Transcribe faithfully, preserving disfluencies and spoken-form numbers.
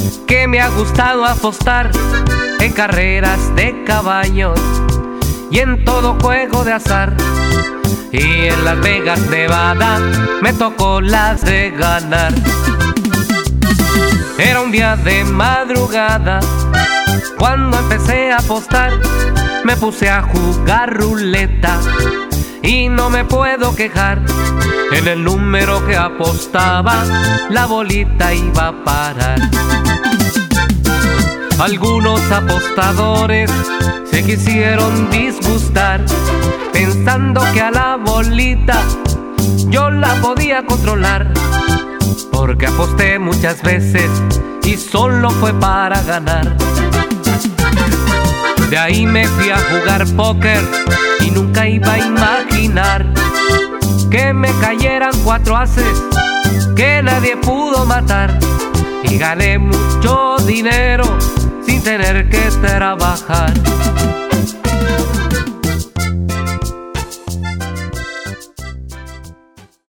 que me ha gustado apostar en carreras de caballos y en todo juego de azar. Y en Las Vegas, Nevada, me tocó las de ganar. Era un día de madrugada cuando empecé a apostar. Me puse a jugar ruleta y no me puedo quejar. En el número que apostaba, la bolita iba a parar. Algunos apostadores se quisieron disgustar, pensando que a la bolita yo la podía controlar, porque aposté muchas veces y solo fue para ganar. De ahí me fui a jugar póker y nunca iba a imaginar que me cayeran cuatro ases que nadie pudo matar. Y gané mucho dinero sin tener que trabajar.